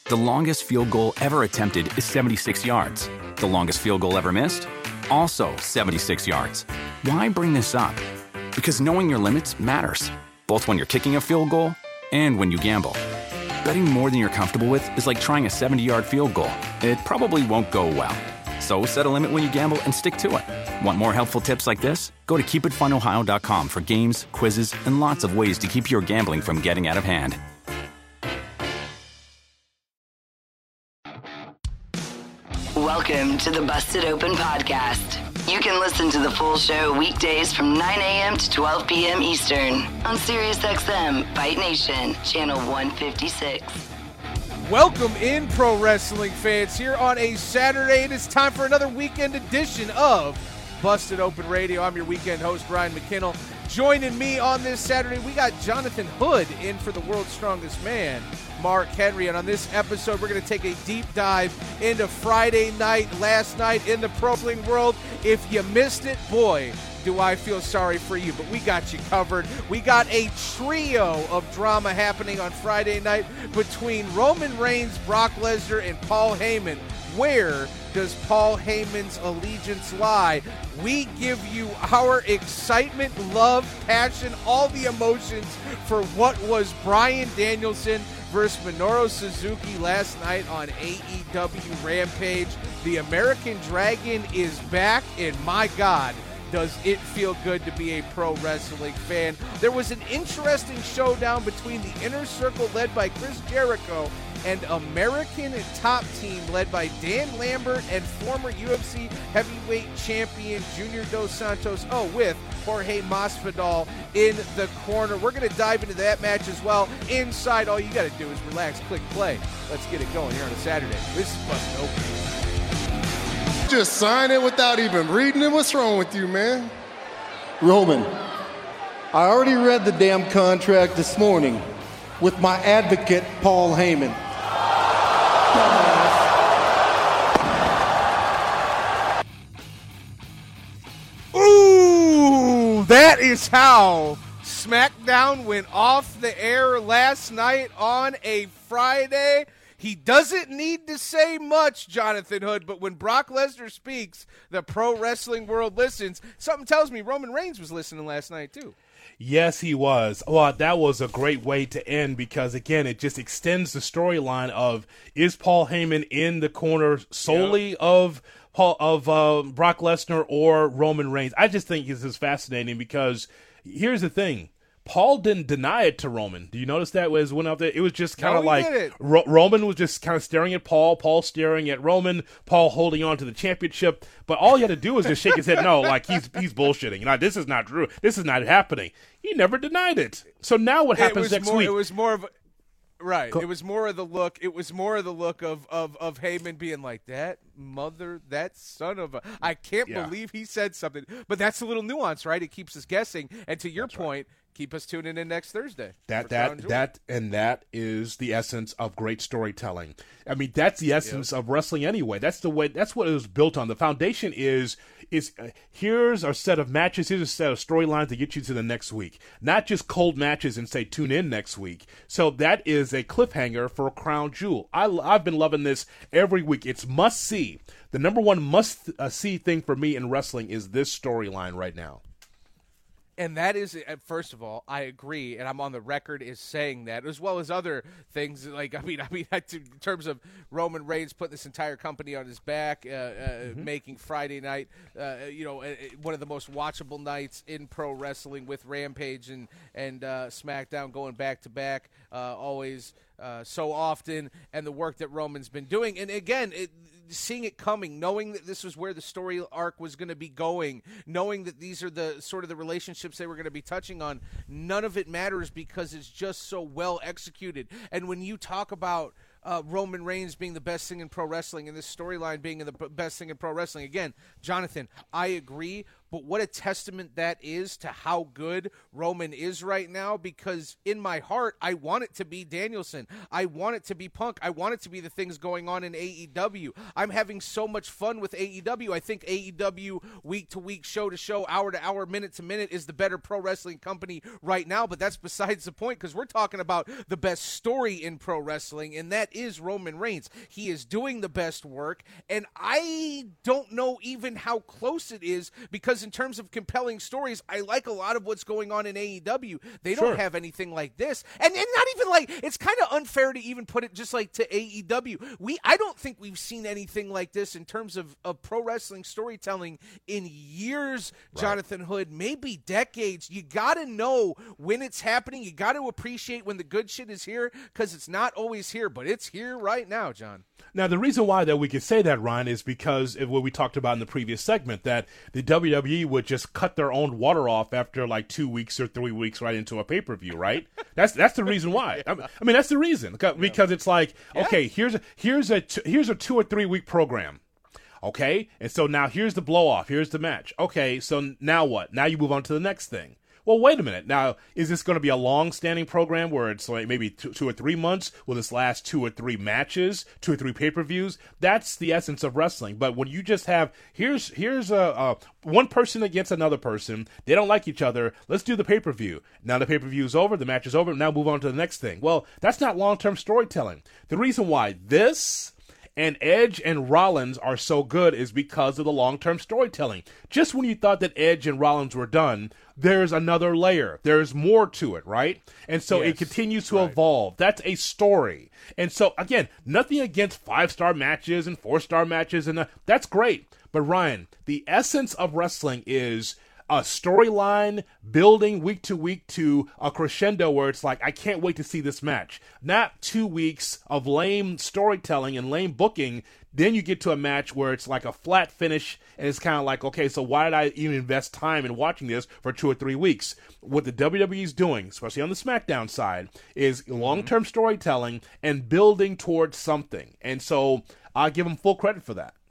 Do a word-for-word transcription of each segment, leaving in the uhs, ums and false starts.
The longest field goal ever attempted is seventy-six yards. The longest field goal ever missed? Also seventy-six yards. Why bring this up? Because knowing your limits matters, both when you're kicking a field goal and when you gamble. Betting more than you're comfortable with is like trying a seventy-yard field goal. It probably won't go well. So set a limit when you gamble and stick to it. Want more helpful tips like this? Go to keep it fun ohio dot com for games, quizzes, and lots of ways to keep your gambling from getting out of hand. Welcome to the Busted Open Podcast. You can listen to the full show weekdays from nine a.m. to twelve p.m. Eastern on SiriusXM Fight Nation, channel one fifty-six. Welcome in, pro wrestling fans, here on a Saturday. It is time for another weekend edition of Busted Open Radio. I'm your weekend host, Ryan McKinnell. Joining me on this Saturday, we got Jonathan Hood in for the world's strongest man, Mark Henry. And on this episode, we're going to take a deep dive into Friday night, last night in the pro wrestling world. If you missed it, boy, do I feel sorry for you, but we got you covered. We got a trio of drama happening on Friday night between Roman Reigns, Brock Lesnar, and Paul Heyman. Where does Paul Heyman's allegiance lie? We give you our excitement, love, passion, all the emotions for what was Bryan Danielson versus Minoru Suzuki last night on A E W Rampage. The American Dragon is back, and my God, does it feel good to be a pro wrestling fan. There was an interesting showdown between the Inner Circle led by Chris Jericho and American Top Team led by Dan Lambert and former U F C heavyweight champion Junior Dos Santos, oh, with Jorge Masvidal in the corner. We're going to dive into that match as well. Inside, all you got to do is relax, click play. Let's get it going here on a Saturday. This is Busted Open. Just sign it without even reading it. What's wrong with you, man? Roman, I already read the damn contract this morning with my advocate, Paul Heyman. Ooh, that is how SmackDown went off the air last night on a Friday. He doesn't need to say much, Jonathan Hood, but when Brock Lesnar speaks, the pro wrestling world listens. Something tells me Roman Reigns was listening last night, too. Yes, he was. Well, that was a great way to end because, again, it just extends the storyline of, is Paul Heyman in the corner solely yep. of Paul of uh, Brock Lesnar or Roman Reigns? I just think this is fascinating because here's the thing. Paul didn't deny it to Roman. Do you notice that as went out there? It was just kind of no, like Ro- Roman was just kind of staring at Paul, Paul staring at Roman, Paul holding on to the championship. But all he had to do was just shake his head. No, like he's he's bullshitting. You know, this is not true. This is not happening. He never denied it. So now what happens next more, week? It was more of a, right. Go- it was more of the look. It was more of the look of of of Heyman being like, that mother, that son of a. I can't yeah. believe he said something. But that's a little nuance, right? It keeps us guessing. And to your that's point. Right. Keep us tuning in next Thursday. That that that and that is the essence of great storytelling. I mean, that's the essence yep. of wrestling anyway. That's the way. That's what it was built on. The foundation is is uh, here's a set of matches. Here's a set of storylines to get you to the next week. Not just cold matches and say tune in next week. So that is a cliffhanger for a crown jewel. I I've been loving this every week. It's must see. The number one must uh, see thing for me in wrestling is this storyline right now. And that is, first of all, I agree, and I'm on the record as saying that, as well as other things. Like, I mean, I mean, in terms of Roman Reigns putting this entire company on his back, uh, uh, mm-hmm. making Friday night, uh, you know, one of the most watchable nights in pro wrestling with Rampage and and uh, SmackDown going back to back, uh, always uh, so often, and the work that Roman's been doing. And again, it, seeing it coming, knowing that this was where the story arc was going to be going, knowing that these are the sort of the relationships they were going to be touching on, none of it matters because it's just so well executed. And when you talk about uh, Roman Reigns being the best thing in pro wrestling and this storyline being the best thing in pro wrestling, again, Jonathan, I agree, but what a testament that is to how good Roman is right now, because in my heart, I want it to be Danielson. I want it to be Punk. I want it to be the things going on in A E W. I'm having so much fun with A E W. I think A E W week to week, show to show, hour to hour, minute to minute is the better pro wrestling company right now, but that's besides the point, because we're talking about the best story in pro wrestling, and that is Roman Reigns. He is doing the best work, and I don't know even how close it is, because in terms of compelling stories, I like a lot of what's going on in A E W. They don't Sure. have anything like this, and, and not even like, it's kind of unfair to even put it just like to A E W. We I don't think we've seen anything like this in terms of, of pro wrestling storytelling in years, right. Jonathan Hood, maybe decades. You got to know when it's happening. You got to appreciate when the good shit is here, because it's not always here, but it's here right now, John. Now, the reason why that we could say that, Ryan, is because of what we talked about in the previous segment, that the W W E would just cut their own water off after like two weeks or three weeks right into a pay-per-view, right? that's that's the reason why. I mean, that's the reason, because it's like, okay, here's a, here's a here's a two or three week program. Okay, and so now here's the blow off, here's the match. Okay, so now what? Now you move on to the next thing. Well, wait a minute. Now, is this going to be a long-standing program where it's like maybe two, two or three months? Will this last two or three matches, two or three pay-per-views? That's the essence of wrestling. But when you just have, here's here's a, a one person against another person, they don't like each other, let's do the pay-per-view. Now the pay-per-view is over, the match is over, now move on to the next thing. Well, that's not long-term storytelling. The reason why this and Edge and Rollins are so good is because of the long-term storytelling. Just when you thought that Edge and Rollins were done, there's another layer. There's more to it, right? And so yes, it continues to right. evolve. That's a story. And so, again, nothing against five-star matches and four-star matches, and uh, that's great. But, Ryan, the essence of wrestling is a storyline building week to week to a crescendo where it's like, I can't wait to see this match. Not two weeks of lame storytelling and lame booking. Then you get to a match where it's like a flat finish, and it's kind of like, okay, so why did I even invest time in watching this for two or three weeks? What the W W E is doing, especially on the SmackDown side, is long-term storytelling and building towards something. And so I give them full credit for that.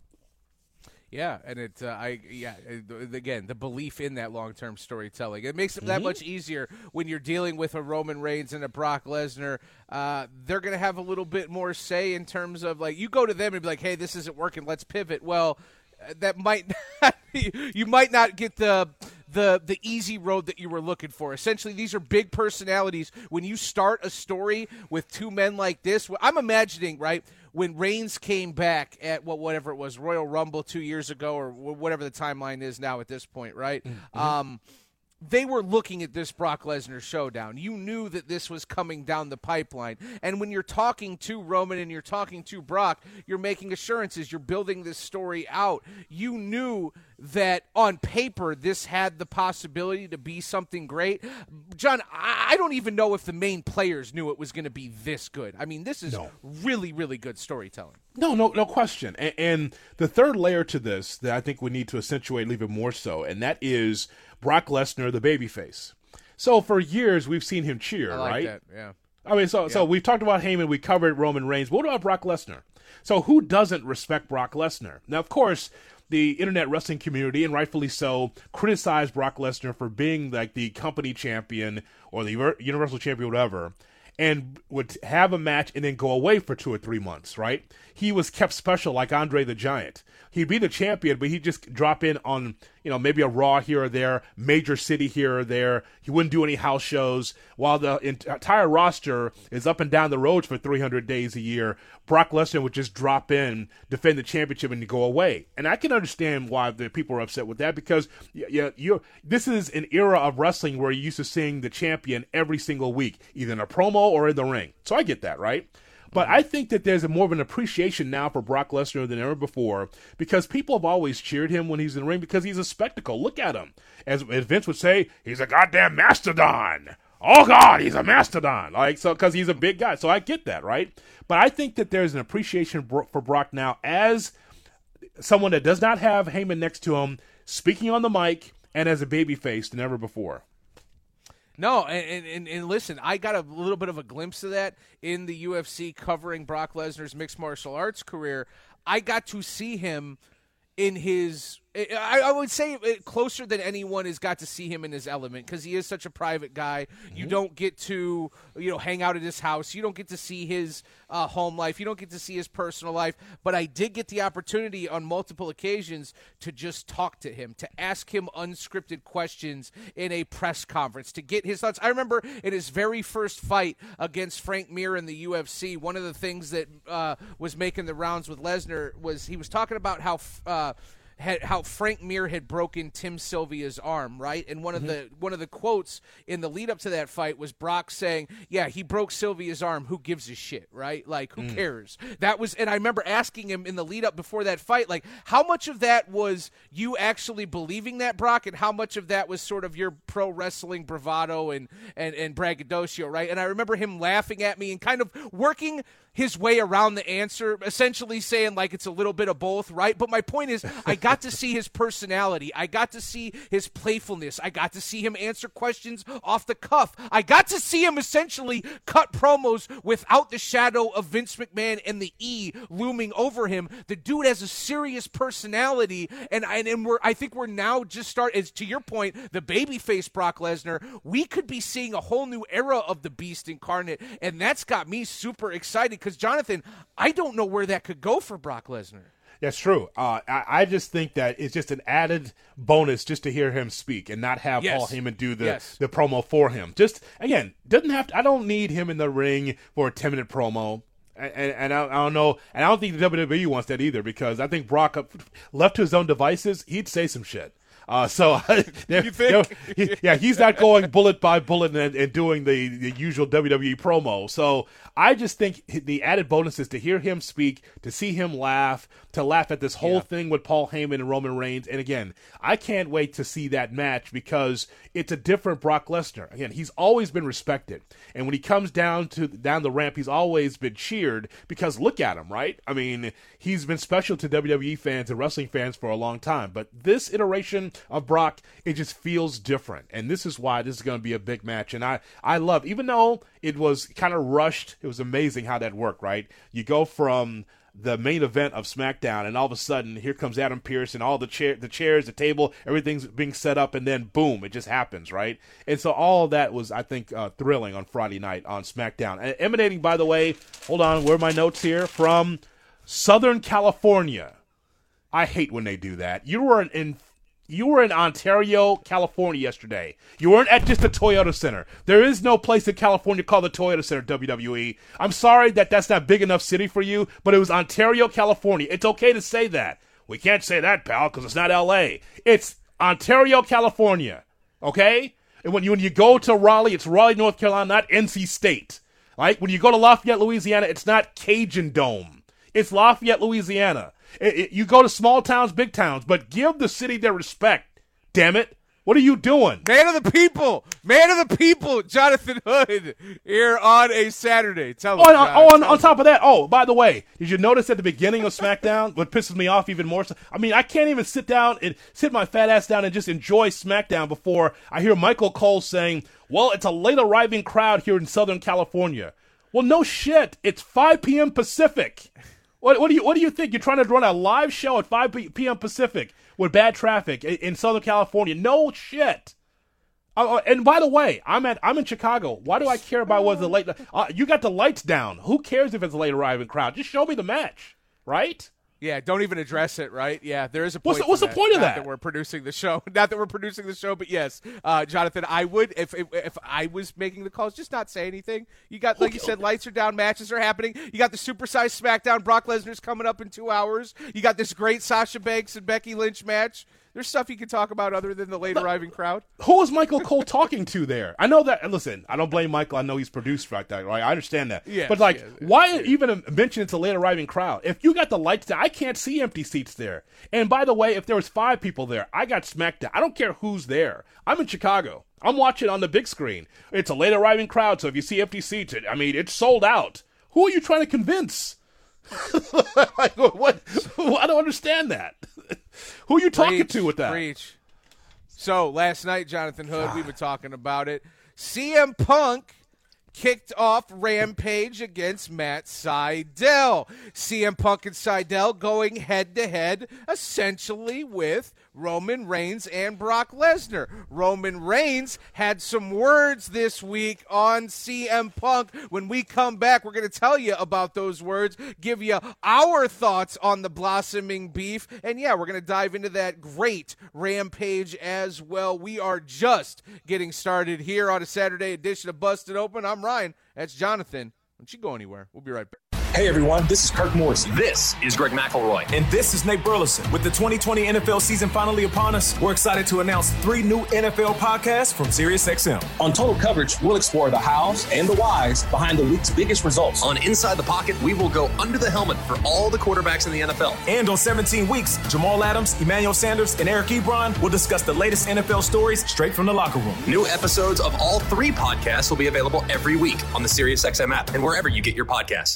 Yeah, and it, uh, I, yeah, again, the belief in that long-term storytelling. It makes it that mm-hmm. much easier when you're dealing with a Roman Reigns and a Brock Lesnar. Uh, they're going to have a little bit more say in terms of, like, you go to them and be like, hey, this isn't working, let's pivot. Well, that might not, you might not get the the the easy road that you were looking for. Essentially, these are big personalities. When you start a story with two men like this, I'm imagining, right, when Reigns came back at what whatever it was, Royal Rumble two years ago, or whatever the timeline is now at this point, right? Mm-hmm. Um, they were looking at this Brock Lesnar showdown. You knew that this was coming down the pipeline. And when you're talking to Roman and you're talking to Brock, you're making assurances. You're building this story out. You knew that on paper this had the possibility to be something great. John, I don't even know if the main players knew it was going to be this good. I mean, this is no. really, really good storytelling. No, no, no question. And, and the third layer to this that I think we need to accentuate even more so, and that is Brock Lesnar, the babyface. So for years we've seen him cheer, I like right? That, yeah. I mean, so yeah. so we've talked about Heyman, we covered Roman Reigns. What about Brock Lesnar? So who doesn't respect Brock Lesnar? Now, of course, the internet wrestling community, and rightfully so, criticized Brock Lesnar for being like the company champion or the Universal champion, whatever, and would have a match and then go away for two or three months, right? He was kept special like Andre the Giant. He'd be the champion, but he'd just drop in on, you know, maybe a Raw here or there, major city here or there. He wouldn't do any house shows. While the entire roster is up and down the road for three hundred days a year, Brock Lesnar would just drop in, defend the championship, and go away. And I can understand why the people are upset with that, because yeah, you this is an era of wrestling where you're used to seeing the champion every single week, either in a promo or in the ring. So I get that, right? But I think that there's a more of an appreciation now for Brock Lesnar than ever before, because people have always cheered him when he's in the ring because he's a spectacle. Look at him. As, as Vince would say, he's a goddamn mastodon. Oh, God, he's a mastodon. Like, so, because he's a big guy. So I get that, right? But I think that there's an appreciation for Brock now as someone that does not have Heyman next to him, speaking on the mic, and as a babyface than ever before. No, and, and and listen, I got a little bit of a glimpse of that in the U F C covering Brock Lesnar's mixed martial arts career. I got to see him in his I, I would say it closer than anyone has got to see him in his element because he is such a private guy. Mm-hmm. You don't get to, you know, hang out at his house. You don't get to see his uh, home life. You don't get to see his personal life. But I did get the opportunity on multiple occasions to just talk to him, to ask him unscripted questions in a press conference, to get his thoughts. I remember in his very first fight against Frank Mir in the U F C, one of the things that uh, was making the rounds with Lesnar was he was talking about how uh, – Had, how Frank Mir had broken Tim Sylvia's arm, right? And one of mm-hmm. the one of the quotes in the lead up to that fight was Brock saying, "Yeah, he broke Sylvia's arm. Who gives a shit, right? Like, who mm. cares?" That was, and I remember asking him in the lead up before that fight, like, how much of that was you actually believing that, Brock, and how much of that was sort of your pro wrestling bravado and and and braggadocio, right? And I remember him laughing at me and kind of working his way around the answer, essentially saying like it's a little bit of both, right? But my point is, I got to see his personality. I got to see his playfulness. I got to see him answer questions off the cuff. I got to see him essentially cut promos without the shadow of Vince McMahon and the E looming over him. The dude has a serious personality, and and, and we're I think we're now just start as to your point, the babyface Brock Lesnar. We could be seeing a whole new era of the Beast incarnate, and that's got me super excited. Because, Jonathan, I don't know where that could go for Brock Lesnar. That's true. Uh, I, I just think that it's just an added bonus just to hear him speak and not have yes. Paul Heyman do the, yes. the promo for him. Just, again, doesn't have to, I don't need him in the ring for a ten-minute promo. And, and I, I don't know, and I don't think the W W E wants that either because I think Brock, left to his own devices, he'd say some shit. Uh, so, you think? he, yeah, he's not going bullet by bullet and, and doing the, the usual W W E promo. So I just think the added bonus is to hear him speak, to see him laugh, to laugh at this whole yeah. thing with Paul Heyman and Roman Reigns. And again, I can't wait to see that match because it's a different Brock Lesnar. Again, he's always been respected. And when he comes down to down the ramp, he's always been cheered because look at him, right? I mean, he's been special to W W E fans and wrestling fans for a long time. But this iteration of Brock, it just feels different. And this is why this is going to be a big match. And I, I love, even though it was kind of rushed, it was amazing how that worked, right? You go from the main event of SmackDown, and all of a sudden, here comes Adam Pearce, and all the chair, the chairs, the table, everything's being set up, and then boom, it just happens, right? And so all of that was, I think, uh, thrilling on Friday night on SmackDown. And emanating, by the way, hold on, where are my notes here? From Southern California. I hate when they do that. You were in You were in Ontario, California yesterday. You weren't at just the Toyota Center. There is no place in California called the Toyota Center, W W E. I'm sorry that that's not big enough city for you, but it was Ontario, California. It's okay to say that. We can't say that, pal, because it's not L A. It's Ontario, California, okay? And when you, when you go to Raleigh, it's Raleigh, North Carolina, not N C State. Right? When you go to Lafayette, Louisiana, it's not Cajun Dome. It's Lafayette, Louisiana. It, it, you go to small towns, big towns, but give the city their respect. Damn it. What are you doing? Man of the people. Man of the people, Jonathan Hood, here on a Saturday. Tell oh, me, on, oh, on, on top of that, oh, by the way, did you notice at the beginning of SmackDown what pisses me off even more? I mean, I can't even sit down and sit my fat ass down and just enjoy SmackDown before I hear Michael Cole saying, well, it's a late arriving crowd here in Southern California. Well, no shit. It's five p.m. Pacific. What, what do you What do you think? You're trying to run a live show at five p.m. Pacific with bad traffic in, in Southern California? No shit. Uh, and by the way, I'm at I'm in Chicago. Why do I care about whether the late? Uh, you got the lights down. Who cares if it's a late arriving crowd? Just show me the match, right? Yeah, don't even address it, right? Yeah, there is a point. What's the, what's the that. point of Not that? that we're producing the show. Not that we're producing the show, but yes, uh, Jonathan, I would if, if if I was making the calls, just not say anything. You got, like okay, you said, okay. Lights are down, matches are happening. You got the supersized SmackDown. Brock Lesnar's coming up in two hours. You got this great Sasha Banks and Becky Lynch match. There's stuff you can talk about other than the late but, arriving crowd. Who is Michael Cole talking to there? I know that. Listen, I don't blame Michael. I know he's produced like that, right? I understand that. Yes, but like, yes, why yes. even mention it's a late arriving crowd? If you got the lights down, I can't see empty seats there. And by the way, if there was five people there, I got SmackDown. I don't care who's there. I'm in Chicago. I'm watching on the big screen. It's a late arriving crowd, so if you see empty seats, it, I mean, it's sold out. Who are you trying to convince? like, what? I don't understand that. Who are you talking preach, to with that? Preach. So last night, Jonathan Hood, God. we were talking about it. C M Punk kicked off Rampage against Matt Sydal. C M Punk and Sydal going head-to-head essentially with Roman Reigns and Brock Lesnar. Roman Reigns had some words this week on C M Punk. When we come back, we're going to tell you about those words, give you our thoughts on the blossoming beef, and yeah, we're going to dive into that great Rampage as well. We are just getting started here on a Saturday edition of Busted Open. I'm Ryan. That's Jonathan. Don't you go anywhere. We'll be right back. Hey everyone, this is Kirk Morrissey. This is Greg McElroy. And this is Nate Burleson. With the twenty twenty N F L season finally upon us, we're excited to announce three new N F L podcasts from SiriusXM. On Total Coverage, we'll explore the hows and the whys behind the week's biggest results. On Inside the Pocket, we will go under the helmet for all the quarterbacks in the N F L. And on seventeen weeks, Jamal Adams, Emmanuel Sanders, and Eric Ebron will discuss the latest N F L stories straight from the locker room. New episodes of all three podcasts will be available every week on the SiriusXM app and wherever you get your podcasts.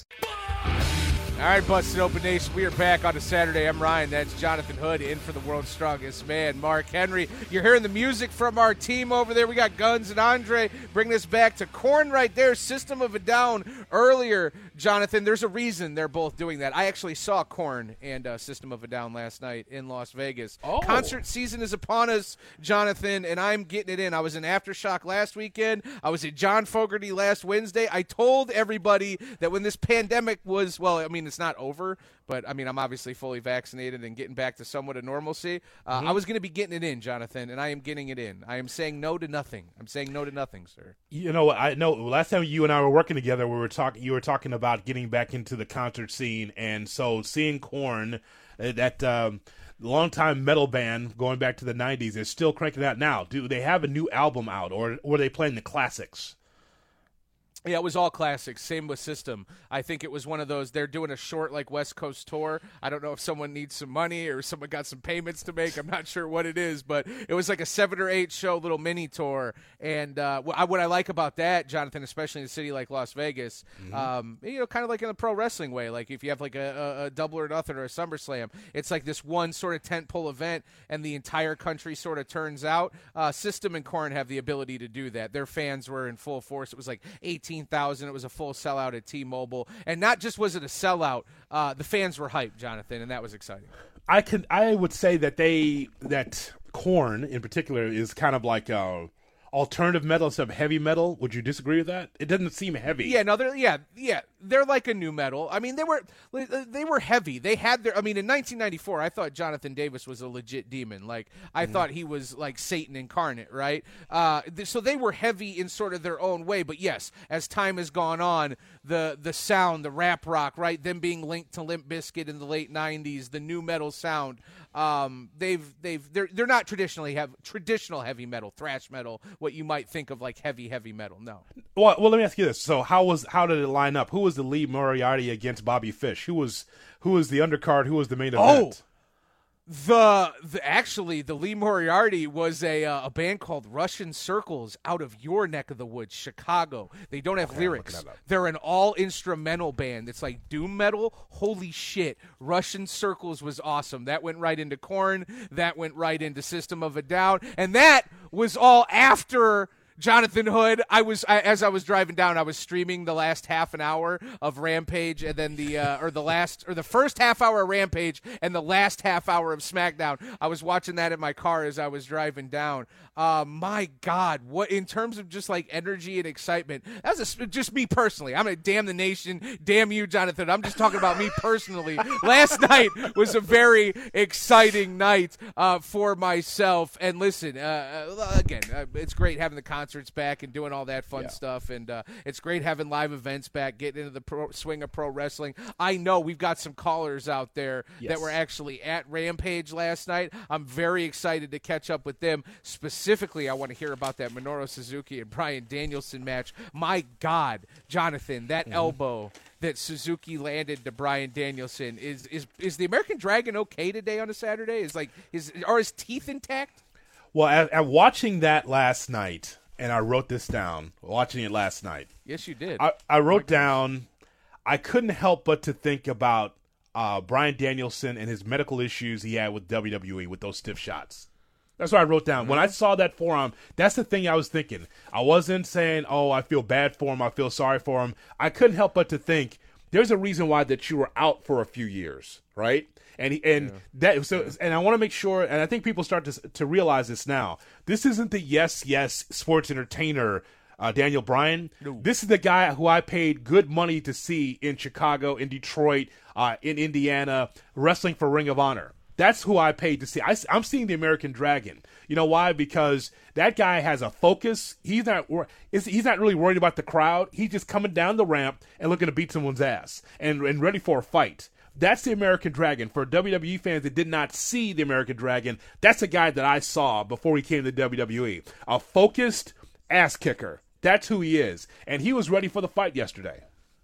All right, Busted Open Nation, we are back on a Saturday. I'm Ryan. That's Jonathan Hood in for the world's strongest man, Mark Henry. You're hearing the music from our team over there. We got Guns and Andre. Bring this back to Korn right there. System of a Down earlier, Jonathan. There's a reason they're both doing that. I actually saw Korn and uh, System of a Down last night in Las Vegas. Oh. Concert season is upon us, Jonathan, and I'm getting it in. I was in Aftershock last weekend. I was at John Fogerty last Wednesday. I told everybody that when this pandemic was, well, I mean, it's not over, but I mean, I'm obviously fully vaccinated and getting back to somewhat of normalcy. Uh, mm-hmm. I was going to be getting it in, Jonathan, and I am getting it in. I am saying no to nothing. I'm saying no to nothing, sir. You know, I know last time you and I were working together, we were talking. You were talking about getting back into the concert scene, and so seeing Korn, uh, that um, longtime metal band going back to the nineties, is still cranking out now. Do they have a new album out, or were they playing the classics? Yeah, it was all classics. Same with System. I think it was one of those, they're doing a short, like, West Coast tour. I don't know if someone needs some money or someone got some payments to make. I'm not sure what it is, but it was like a seven or eight show little mini tour. And uh, what, I, what I like about that, Jonathan, especially in a city like Las Vegas, mm-hmm. um, you know, kind of like in a pro wrestling way, like if you have like a, a, a Double or Nothing or a SummerSlam, it's like this one sort of tentpole event and the entire country sort of turns out. Uh, System and Korn have the ability to do that. Their fans were in full force. It was like eighteen thousand. It was a full sellout at T-Mobile. And not just was it a sellout, uh, the fans were hyped, Jonathan, and that was exciting. I can I would say that they that Korn in particular is kind of like uh, alternative metal instead of heavy metal. Would you disagree with that? It doesn't seem heavy. Yeah, no, they're yeah, yeah, they're like a new metal. I mean, they were they were heavy. They had their. I mean, in nineteen ninety-four, I thought Jonathan Davis was a legit demon. Like I mm-hmm. thought he was like Satan incarnate, right? Uh, th- so they were heavy in sort of their own way. But yes, as time has gone on, the the sound, the rap rock, right? Them being linked to Limp Bizkit in the late nineties, the new metal sound. Um, they've they've they're they're not traditionally have traditional heavy metal, thrash metal, what you might think of like heavy heavy metal. No. Well, well, let me ask you this. So how was how did it line up? Who was the Lee Moriarty against Bobby Fish? Who was who was the undercard? Who was the main event? Oh, the, the actually the Lee Moriarty was a uh, a band called Russian Circles out of your neck of the woods, Chicago. They don't have okay, lyrics. They're an all instrumental band. It's like doom metal. Holy shit! Russian Circles was awesome. That went right into Korn. That went right into System of a Down, and that was all after Jonathan Hood. I was I, as I was driving down, I was streaming the last half an hour of Rampage, and then the uh, or the last or the first half hour of Rampage and the last half hour of SmackDown. I was watching that in my car as I was driving down. Uh, my God, what in terms of just like energy and excitement? That's a, just me personally. I'm gonna damn the nation, damn you, Jonathan. I'm just talking about me personally. Last night was a very exciting night uh, for myself. And listen, uh, again, uh, it's great having the concerts back and doing all that fun yeah. stuff, and uh, it's great having live events back, getting into the pro, swing of pro wrestling. I know we've got some callers out there yes. that were actually at Rampage last night. I'm very excited to catch up with them. Specifically, I want to hear about that Minoru Suzuki and Bryan Danielson match. My God, Jonathan, that mm-hmm. elbow that Suzuki landed to Bryan Danielson, is is is the American Dragon okay today on a Saturday? Is like is are his teeth intact? Well, at, at watching that last night, and I wrote this down, watching it last night. Yes, you did. I, I wrote down, I couldn't help but to think about uh, Bryan Danielson and his medical issues he had with W W E with those stiff shots. That's what I wrote down. When I saw that forearm, that's the thing I was thinking. I wasn't saying, oh, I feel bad for him, I feel sorry for him. I couldn't help but to think, there's a reason why that you were out for a few years, right? And he, and yeah. that so and I want to make sure, and I think people start to to realize this now. This isn't the yes, yes sports entertainer uh, Daniel Bryan. No. This is the guy who I paid good money to see in Chicago, in Detroit, uh, in Indiana, wrestling for Ring of Honor. That's who I paid to see. I, I'm seeing the American Dragon. You know why? Because that guy has a focus. He's not he's not really worried about the crowd. He's just coming down the ramp and looking to beat someone's ass and, and ready for a fight. That's the American Dragon. For W W E fans that did not see the American Dragon, that's a guy that I saw before he came to W W E. A focused ass kicker. That's who he is. And he was ready for the fight yesterday.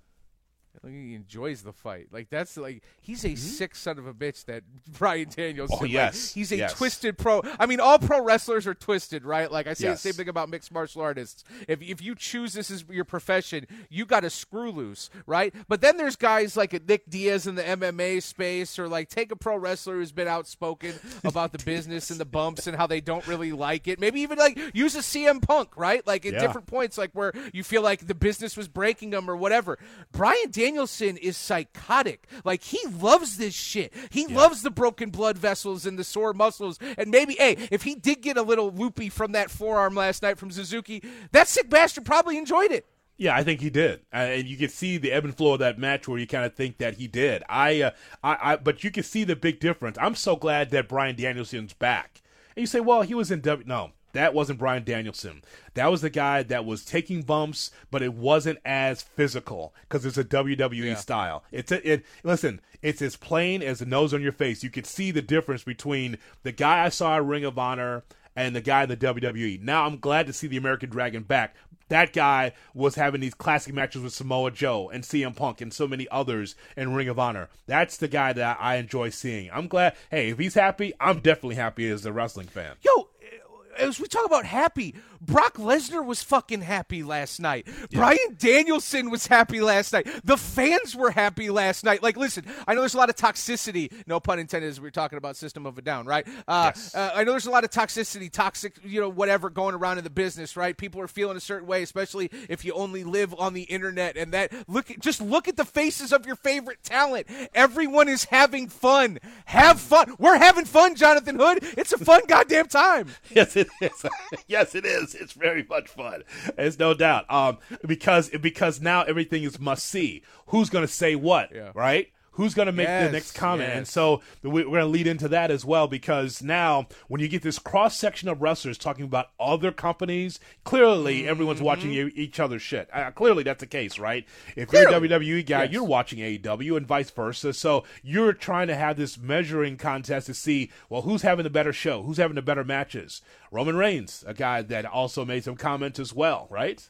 He enjoys the fight. Like, that's like, he's a mm-hmm. sick son of a bitch, that Bryan Danielson. Oh, yes. Like, he's a yes. twisted pro. I mean, all pro wrestlers are twisted, right? Like, I say yes. the same thing about mixed martial artists. If if you choose this as your profession, you got to screw loose, right? But then there's guys like a Nick Diaz in the M M A space, or like take a pro wrestler who's been outspoken about the business and the bumps and how they don't really like it. Maybe even like use a C M Punk, right? Like at yeah. different points, like where you feel like the business was breaking them or whatever. Bryan Danielson is psychotic. Like, he loves this shit. He yeah. loves the broken blood vessels and the sore muscles. And maybe, hey, if he did get a little loopy from that forearm last night from Suzuki, that sick bastard probably enjoyed it. Yeah, I think he did, uh, and you could see the ebb and flow of that match where you kind of think that he did. I, uh, I, I, but you can see the big difference. I'm so glad that Bryan Danielson's back. And you say, well, he was in W. No, that wasn't Bryan Danielson. That was the guy that was taking bumps, but it wasn't as physical because it's a W W E yeah. style. It's a, it. Listen, it's as plain as the nose on your face. You could see the difference between the guy I saw at Ring of Honor and the guy in the W W E. Now I'm glad to see the American Dragon back. That guy was having these classic matches with Samoa Joe and C M Punk and so many others in Ring of Honor. That's the guy that I enjoy seeing. I'm glad. Hey, if he's happy, I'm definitely happy as a wrestling fan. Yo, as we talk about happy, Brock Lesnar was fucking happy last night. Yeah. Bryan Danielson was happy last night. The fans were happy last night. Like, listen, I know there's a lot of toxicity, no pun intended, as we were talking about System of a Down, right? Uh, yes. uh, I know there's a lot of toxicity, toxic, you know, whatever going around in the business, right? People are feeling a certain way, especially if you only live on the internet. And that, look, just look at the faces of your favorite talent. Everyone is having fun. Have fun. We're having fun, Jonathan Hood. It's a fun goddamn time. Yes, it is. Yes, it is. It's very much fun. There's no doubt. Um, because because now everything is must see. Who's going to say what, yeah. right? Who's going to make yes, the next comment? Yes. And so we're going to lead into that as well, because now when you get this cross-section of wrestlers talking about other companies, clearly mm-hmm. everyone's watching each other's shit. Uh, clearly that's the case, right? If clearly. you're a W W E guy, yes. you're watching A E W and vice versa. So you're trying to have this measuring contest to see, well, who's having the better show? Who's having the better matches? Roman Reigns, a guy that also made some comments as well, right?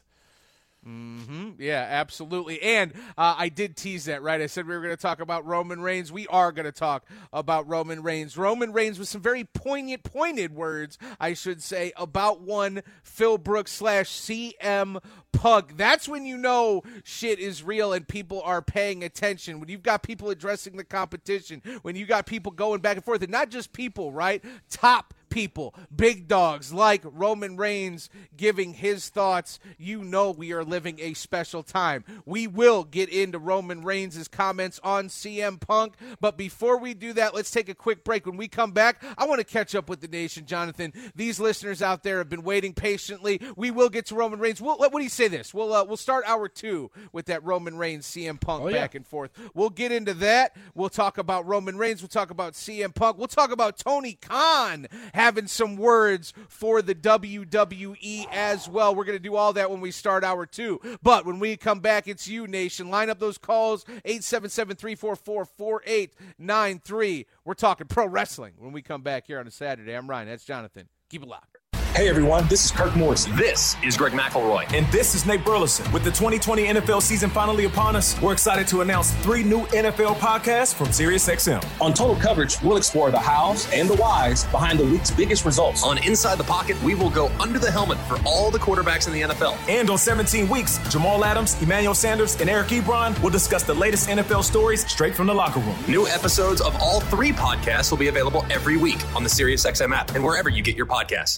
Mm-hmm. Yeah, absolutely. And uh, I did tease that, right? I said we were going to talk about Roman Reigns. We are going to talk about Roman Reigns. Roman Reigns with some very poignant, pointed words, I should say, about one Phil Brooks slash C M Punk. That's when you know shit is real and people are paying attention. When you've got people addressing the competition, when you got people going back and forth, and not just people, right? Top people, big dogs like Roman Reigns giving his thoughts. You know we are living a special time. We will get into Roman Reigns' comments on C M Punk, but before we do that, let's take a quick break. When we come back, I want to catch up with the nation, Jonathan. These listeners out there have been waiting patiently. We will get to Roman Reigns. We'll, what do you say this? We'll uh, we'll start hour two with that Roman Reigns C M Punk oh, yeah. back and forth. We'll get into that. We'll talk about Roman Reigns. We'll talk about C M Punk. We'll talk about Tony Khan having some words for the W W E as well. We're going to do all that when we start hour two. But when we come back, it's you, nation. Line up those calls, eight seven seven, three four four, four eight nine three. We're talking pro wrestling when we come back here on a Saturday. I'm Ryan. That's Jonathan. Keep it locked. Hey everyone, this is Kirk Morrison. This is Greg McElroy. And this is Nate Burleson. With the twenty twenty N F L season finally upon us, we're excited to announce three new N F L podcasts from SiriusXM. On Total Coverage, we'll explore the hows and the whys behind the week's biggest results. On Inside the Pocket, we will go under the helmet for all the quarterbacks in the N F L. And on seventeen weeks, Jamal Adams, Emmanuel Sanders, and Eric Ebron will discuss the latest N F L stories straight from the locker room. New episodes of all three podcasts will be available every week on the SiriusXM app and wherever you get your podcasts.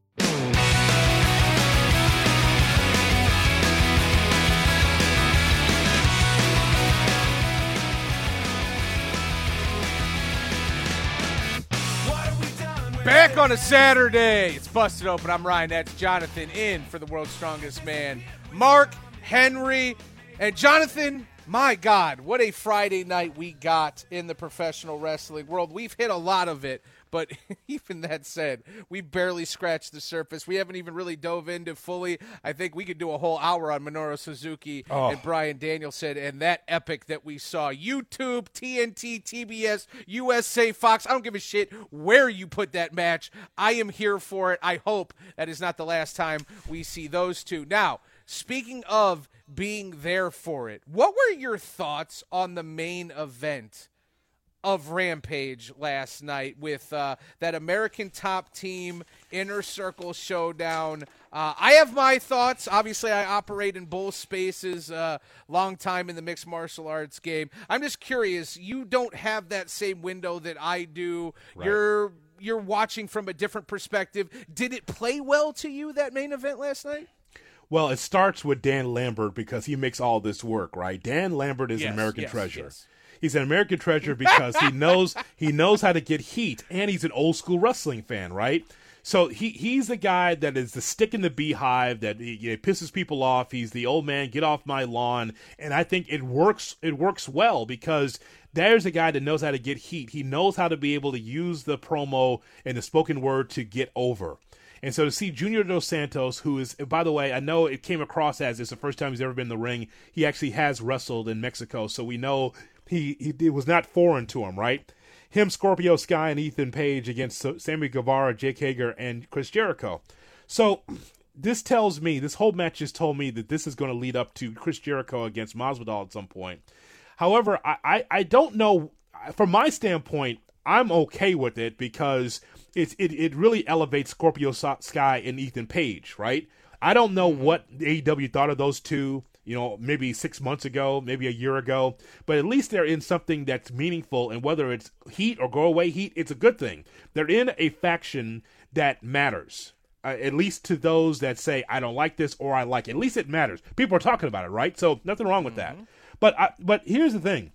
Back on a Saturday. It's Busted Open. I'm Ryan. That's Jonathan in for the world's strongest man, Mark Henry. And Jonathan, my God, what a Friday night we got in the professional wrestling world. We've hit a lot of it, but even that said, we barely scratched the surface. We haven't even really dove into fully. I think we could do a whole hour on Minoru Suzuki oh. and Bryan Danielson and that epic that we saw. YouTube, T N T, T B S, U S A, Fox. I don't give a shit where you put that match. I am here for it. I hope that is not the last time we see those two. Now, speaking of being there for it, what were your thoughts on the main event of Rampage last night with uh, that American Top Team Inner Circle Showdown? Uh, I have my thoughts. Obviously, I operate in both spaces, uh, long time in the mixed martial arts game. I'm just curious. You don't have that same window that I do. Right. You're you're watching from a different perspective. Did it play well to you, that main event last night? Well, it starts with Dan Lambert because he makes all this work, right? Dan Lambert is yes, an American yes, treasure. Yes. He's an American treasure because he knows he knows how to get heat, and he's an old school wrestling fan, right? So he he's the guy that is the stick in the beehive that he, you know, pisses people off. He's the old man, get off my lawn, and I think it works. It works well because there's a guy that knows how to get heat. He knows how to be able to use the promo and the spoken word to get over. And so to see Junior Dos Santos, who is, by the way, I know it came across as it's the first time he's ever been in the ring. He actually has wrestled in Mexico, so we know he, he it was not foreign to him, right? Him, Scorpio Sky, and Ethan Page against Sammy Guevara, Jake Hager, and Chris Jericho. So this tells me, this whole match just told me that this is going to lead up to Chris Jericho against Masvidal at some point. However, I, I, I don't know, from my standpoint, I'm okay with it because It's, it it really elevates Scorpio Sky and Ethan Page, right? I don't know what A E W thought of those two, you know, maybe six months ago, maybe a year ago, but at least they're in something that's meaningful, and whether it's heat or go away heat, it's a good thing. They're in a faction that matters, uh, at least to those that say, I don't like this or I like it. At least it matters. People are talking about it, right? So nothing wrong with that. But I, but here's the thing.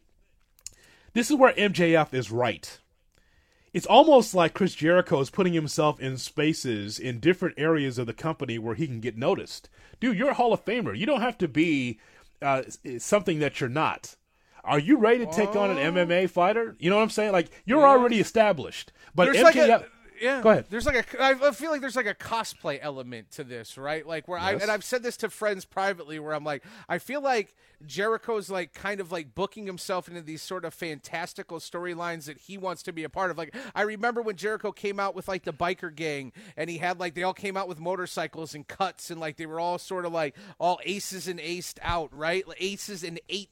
This is where M J F is right. It's almost like Chris Jericho is putting himself in spaces in different areas of the company where he can get noticed. Dude, you're a Hall of Famer. You don't have to be uh, something that you're not. Are you ready to take oh. on an M M A fighter? You know what I'm saying? Like, you're yeah. already established. But There's M J F... Like a- Yeah, go ahead. There's like a, I feel like there's like a cosplay element to this, right? Like where yes. I, and I've said this to friends privately, where I'm like, I feel like Jericho's like kind of like booking himself into these sort of fantastical storylines that he wants to be a part of. Like I remember when Jericho came out with like the biker gang, and he had like they all came out with motorcycles and cuts, and like they were all sort of like all aces and aced out, right? Aces and eight.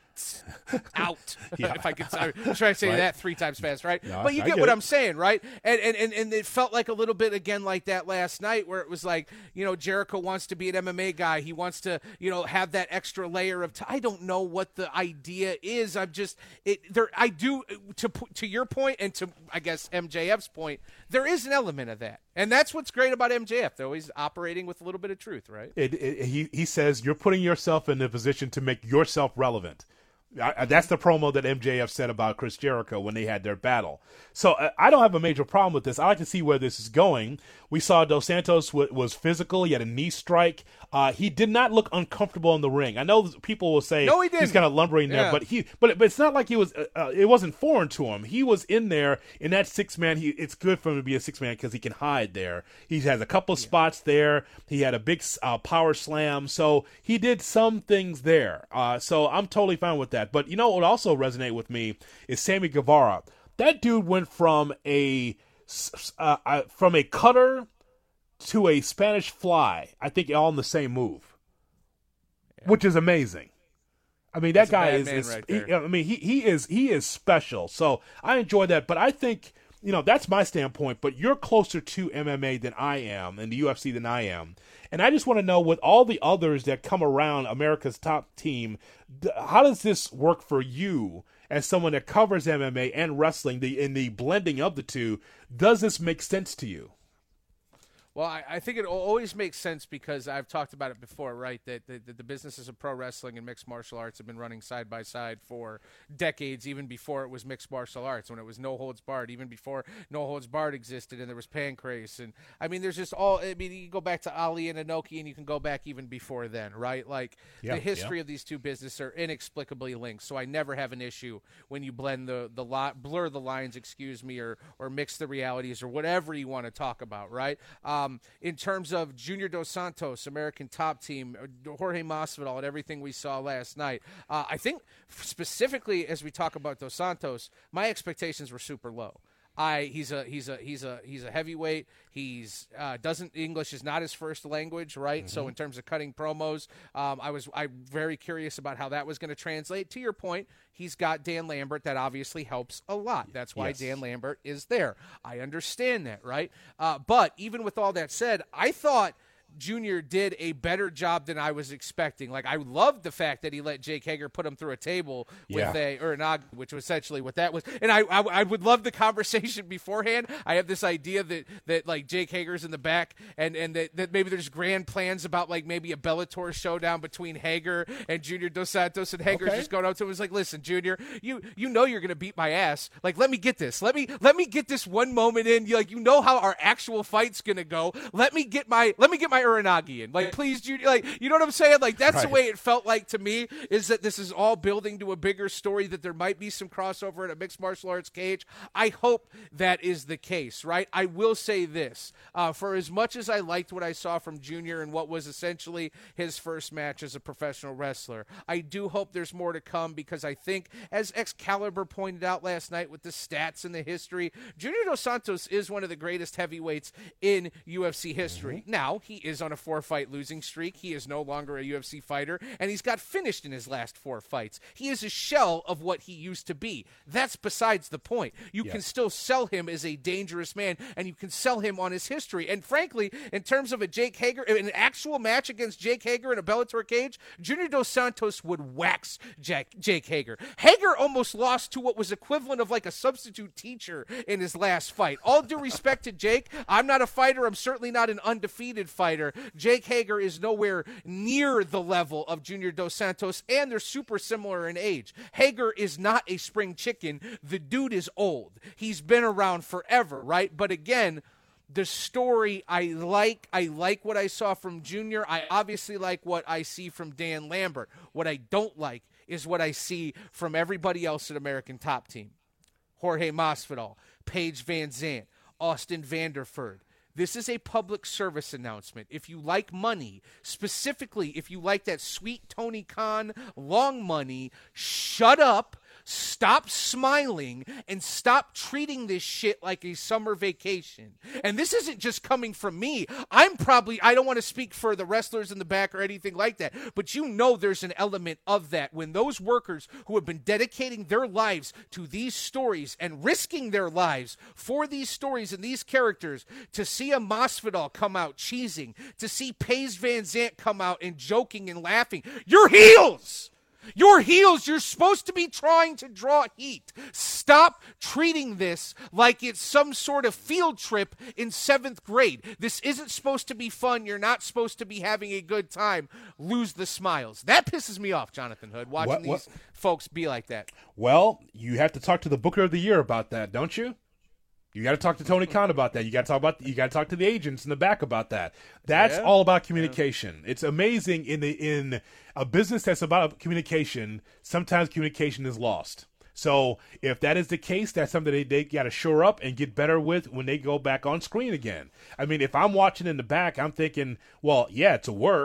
out yeah. if I could I'm trying to say right. that three times fast, right? No, but you get, get what it. I'm saying, right? And, and and and it felt like a little bit again like that last night, where it was like, you know, Jericho wants to be an M M A guy. He wants to, you know, have that extra layer of t- I don't know what the idea is. I'm just it there I do to to your point, and to I guess M J F's point, there is an element of that. And that's what's great about M J F. They're always operating with a little bit of truth, right? It, it, he he says you're putting yourself in a position to make yourself relevant. I, that's the promo that M J F said about Chris Jericho when they had their battle. So uh, I don't have a major problem with this. I like to see where this is going. We saw Dos Santos w- was physical. He had a knee strike. Uh, he did not look uncomfortable in the ring. I know people will say no, he didn't. He's kind of lumbering there, yeah. but he, but, but it's not like he was. Uh, uh, it wasn't foreign to him. He was in there in that six man. He it's good for him to be a six man because he can hide there. He has a couple of yeah. spots there. He had a big uh, power slam, so he did some things there. Uh, so I'm totally fine with that. But you know what would also resonate with me is Sammy Guevara. That dude went from a uh, from a cutter to a Spanish fly, I think all in the same move, yeah. which is amazing. I mean, that That's guy is, is right he, I mean, he, he is, he is special. So I enjoy that, but I think, you know, that's my standpoint, but you're closer to M M A than I am and the U F C than I am. And I just want to know, with all the others that come around America's Top Team, th- how does this work for you as someone that covers M M A and wrestling, the in the blending of the two? Does this make sense to you? Well, I, I think it always makes sense because I've talked about it before, right, that the, the businesses of pro wrestling and mixed martial arts have been running side by side for decades, even before it was mixed martial arts, when it was no holds barred, even before no holds barred existed and there was Pancrase. And, I mean, there's just all – I mean, you can go back to Ali and Inoki, and you can go back even before then, right? Like, yeah, the history yeah. of these two businesses are inexplicably linked, so I never have an issue when you blend the, the lot, blur the lines, excuse me, or, or mix the realities or whatever you want to talk about, right? Um, Um, in terms of Junior Dos Santos, American Top Team, Jorge Masvidal, and everything we saw last night, uh, I think specifically as we talk about Dos Santos, my expectations were super low. I he's a he's a he's a he's a heavyweight. He's uh, doesn't English is not his first language, right? Mm-hmm. So in terms of cutting promos, um, I was I'm very curious about how that was going to translate. To your point, he's got Dan Lambert. That obviously helps a lot. That's why yes. Dan Lambert is there. I understand that, right? Uh, but even with all that said, I thought Junior did a better job than I was expecting. Like, I loved the fact that he let Jake Hager put him through a table with yeah. a Uranagi, which was essentially what that was. And I, I I would love the conversation beforehand. I have this idea that, that like, Jake Hager's in the back and, and that, that maybe there's grand plans about, like, maybe a Bellator showdown between Hager and Junior Dos Santos, and Hager's okay. just going up to him and was like, listen, Junior, you you know you're going to beat my ass. Like, let me get this. Let me let me get this one moment in. You, like, you know how our actual fight's going to go. Let me get my let me get my Uranagi in. Like, please, Junior, like, you know what I'm saying? Like, that's right. The way it felt like to me, is that this is all building to a bigger story, that there might be some crossover in a mixed martial arts cage. I hope that is the case, right? I will say this. Uh, for as much as I liked what I saw from Junior in what was essentially his first match as a professional wrestler, I do hope there's more to come, because I think, as Excalibur pointed out last night with the stats and the history, Junior Dos Santos is one of the greatest heavyweights in U F C history. Mm-hmm. Now, he is on a four-fight losing streak. He is no longer a U F C fighter, and he's got finished in his last four fights. He is a shell of what he used to be. That's besides the point. You yeah. can still sell him as a dangerous man, and you can sell him on his history. And frankly, in terms of a Jake Hager, an actual match against Jake Hager in a Bellator cage, Junior Dos Santos would wax Jake, Jake Hager. Hager almost lost to what was equivalent of like a substitute teacher in his last fight. All due respect to Jake, I'm not a fighter. I'm certainly not an undefeated fighter. Jake Hager is nowhere near the level of Junior Dos Santos, and they're super similar in age. Hager is not a spring chicken. The dude is old. He's been around forever, right? But again, the story I like. I like what I saw from Junior. I obviously like what I see from Dan Lambert. What I don't like is what I see from everybody else at American Top Team. Jorge Masvidal, Paige Van Zandt, Austin Vanderford. This is a public service announcement. If you like money, specifically if you like that sweet Tony Khan long money, shut up, stop smiling, and stop treating this shit like a summer vacation. And this isn't just coming from me. I'm probably, I don't want to speak for the wrestlers in the back or anything like that, but you know there's an element of that when those workers who have been dedicating their lives to these stories and risking their lives for these stories and these characters, to see a Masvidal come out cheesing, to see Paige Van Zandt come out and joking and laughing. Your heels! Your heels, you're supposed to be trying to draw heat. Stop treating this like it's some sort of field trip in seventh grade. This isn't supposed to be fun. You're not supposed to be having a good time. Lose the smiles. That pisses me off, Jonathan Hood, watching what, what? these folks be like that. Well, you have to talk to the Booker of the Year about that, don't you? You got to talk to Tony Khan about that. You got to talk about. You got to talk to the agents in the back about that. That's yeah. all about communication. Yeah. It's amazing in the in a business that's about communication. Sometimes communication is lost. So if that is the case, that's something they, they got to shore up and get better with when they go back on screen again. I mean, if I'm watching in the back, I'm thinking, well, yeah, it's a work,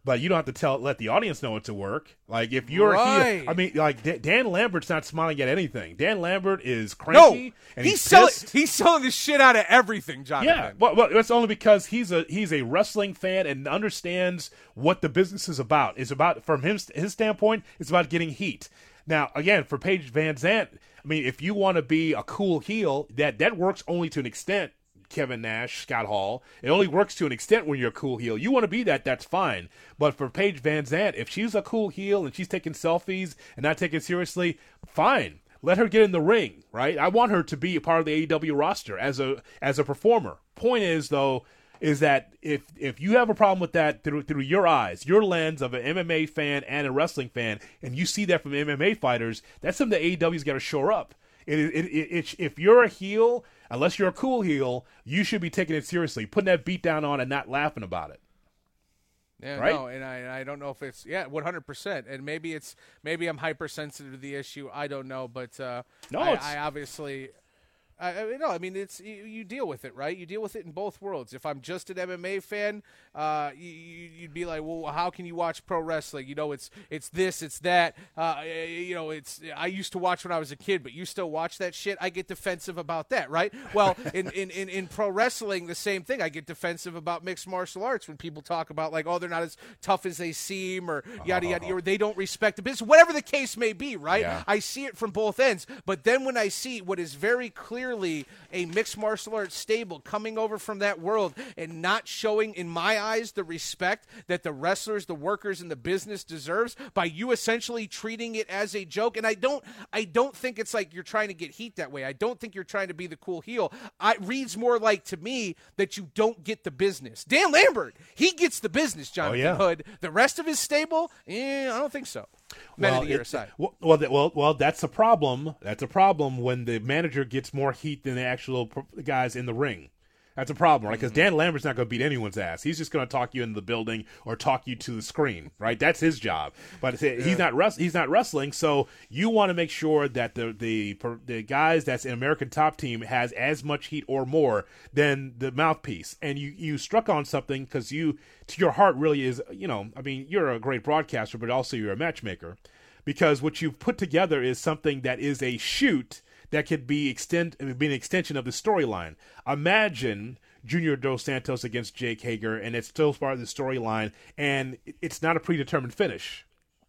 but you don't have to tell let the audience know it's a work. Like if you're right. here, I mean, like D- Dan Lambert's not smiling at anything. Dan Lambert is cranky. No, and he's, he's selling. pissed. He's selling the shit out of everything, Jonathan. Yeah, well, well, it's only because he's a he's a wrestling fan and understands what the business is about. It's about from him his standpoint. It's about getting heat. Now, again, for Paige Van Zandt, I mean, if you want to be a cool heel, that that works only to an extent. Kevin Nash, Scott Hall. It only works to an extent when you're a cool heel. You want to be that, that's fine. But for Paige Van Zandt, if she's a cool heel and she's taking selfies and not taking it seriously, fine. Let her get in the ring, right? I want her to be a part of the A E W roster as a as a performer. Point is, though, is that if if you have a problem with that through through your eyes, your lens of an M M A fan and a wrestling fan, and you see that from M M A fighters, that's something that A E W's got to shore up. It, it, it, it, if you're a heel, unless you're a cool heel, you should be taking it seriously, putting that beat down on and not laughing about it. Yeah, right? no, and I I don't know if it's yeah, one hundred percent, and maybe it's maybe I'm hypersensitive to the issue. I don't know, but uh, no, I, it's... I obviously. I, I no, I mean it's you, you deal with it, right? You deal with it in both worlds. If I'm just an M M A fan, uh, you, you'd be like, well, how can you watch pro wrestling? You know, it's it's this, it's that. Uh, you know, it's I used to watch when I was a kid, but you still watch that shit. I get defensive about that, right? Well, in in, in, in pro wrestling, the same thing. I get defensive about mixed martial arts when people talk about like, oh, they're not as tough as they seem, or yada yada, or they don't respect the business, whatever the case may be, right? Yeah. I see it from both ends, but then when I see what is very clear. A mixed martial arts stable coming over from that world and not showing, in my eyes, the respect that the wrestlers, the workers, and the business deserves by you essentially treating it as a joke. And I don't, I don't think it's like you're trying to get heat that way. I don't think you're trying to be the cool heel. I, it reads more like to me that you don't get the business. Dan Lambert, he gets the business. Jonathan oh, yeah. Hood, the rest of his stable, eh, I don't think so. Men well, of the year it, aside. Well, well, well, that's a problem. That's a problem when the manager gets more heat than the actual guys in the ring. That's a problem, right? Because mm-hmm. Dan Lambert's not going to beat anyone's ass. He's just going to talk you into the building or talk you to the screen, right? That's his job. But yeah. he's not res- he's not wrestling, so you want to make sure that the the the guys that's in American Top Team has as much heat or more than the mouthpiece. And you you struck on something because you to your heart really is, you know, I mean, you're a great broadcaster, but also you're a matchmaker, because what you've put together is something that is a shoot that could be extend be an extension of the storyline. Imagine Junior Dos Santos against Jake Hager, and it's still part of the storyline, and it's not a predetermined finish.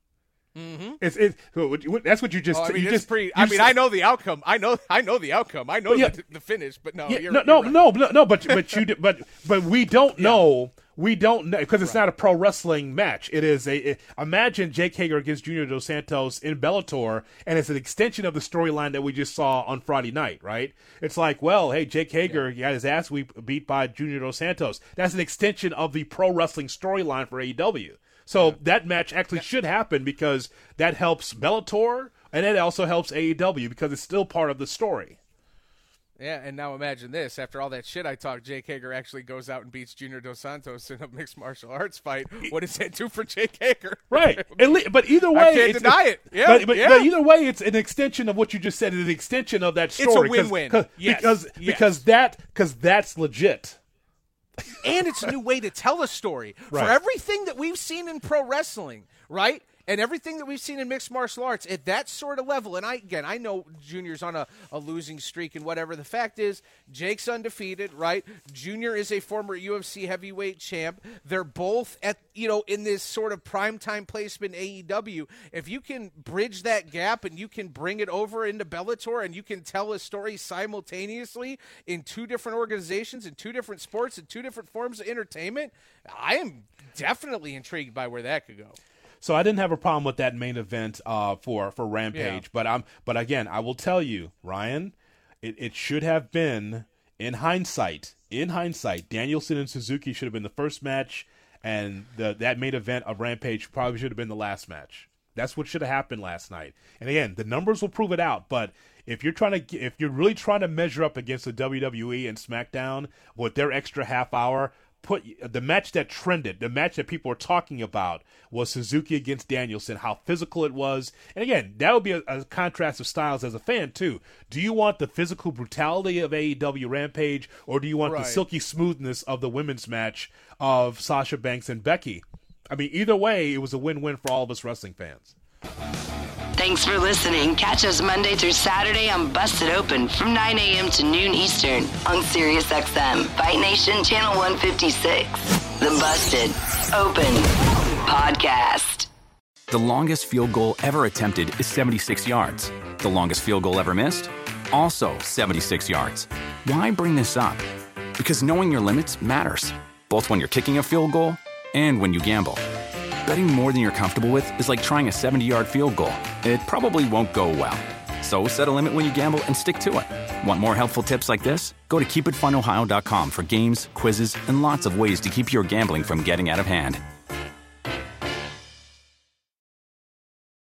Mm-hmm. It's it. That's what you just. Oh, I mean, you it's just, pre. you I mean, just, I know the outcome. I know. I know the outcome. I know yeah, the, the finish. But no, yeah, you're, no, you're no, right. no, no, no. But but you but but we don't yeah. know. We don't know because it's right. not a pro wrestling match. It is a. It, imagine Jake Hager against Junior Dos Santos in Bellator, and it's an extension of the storyline that we just saw on Friday night. Right? It's like, well, hey, Jake Hager yeah. got his ass beat by Junior Dos Santos. That's an extension of the pro wrestling storyline for A E W. So yeah. that match actually yeah. should happen because that helps Bellator, and it also helps A E W because it's still part of the story. Yeah, and now imagine this. After all that shit I talked, Jake Hager actually goes out and beats Junior Dos Santos in a mixed martial arts fight. What does that do for Jake Hager? Right. But either way, I can't it's, deny it. Yeah, but, but, yeah. but either way, it's an extension of what you just said. It's an extension of that story. It's a win-win. Cause, yes. Because, yes. because, that, because that's legit. And it's a new way to tell a story. Right. For everything that we've seen in pro wrestling, right? And everything that we've seen in mixed martial arts at that sort of level, and I again, I know Junior's on a, a losing streak and whatever. The fact is, Jake's undefeated, right? Junior is a former U F C heavyweight champ. They're both at, you know, in this sort of primetime placement A E W. If you can bridge that gap and you can bring it over into Bellator and you can tell a story simultaneously in two different organizations, in two different sports, in two different forms of entertainment, I am definitely intrigued by where that could go. So I didn't have a problem with that main event uh, for for Rampage, yeah. but I'm but again, I will tell you, Ryan, it, it should have been in hindsight. In hindsight, Danielson and Suzuki should have been the first match, and the that main event of Rampage probably should have been the last match. That's what should have happened last night. And again, the numbers will prove it out. But if you're trying to, if you're really trying to measure up against the W W E and SmackDown with their extra half hour. Put the match that trended, the match that people were talking about was Suzuki against Danielson, how physical it was. And again, that would be a, a contrast of styles as a fan, too. Do you want the physical brutality of A E W Rampage, or do you want right. the silky smoothness of the women's match of Sasha Banks and Becky? I mean, either way, it was a win-win for all of us wrestling fans. Thanks for listening. Catch us Monday through Saturday on Busted Open from nine a.m. to noon Eastern on Sirius X M, Fight Nation Channel one fifty-six. The Busted Open Podcast. The longest field goal ever attempted is seventy-six yards. The longest field goal ever missed? Also seventy-six yards. Why bring this up? Because knowing your limits matters, both when you're kicking a field goal and when you gamble. Betting more than you're comfortable with is like trying a seventy-yard field goal. It probably won't go well. So set a limit when you gamble and stick to it. Want more helpful tips like this? Go to keep it fun ohio dot com for games, quizzes, and lots of ways to keep your gambling from getting out of hand.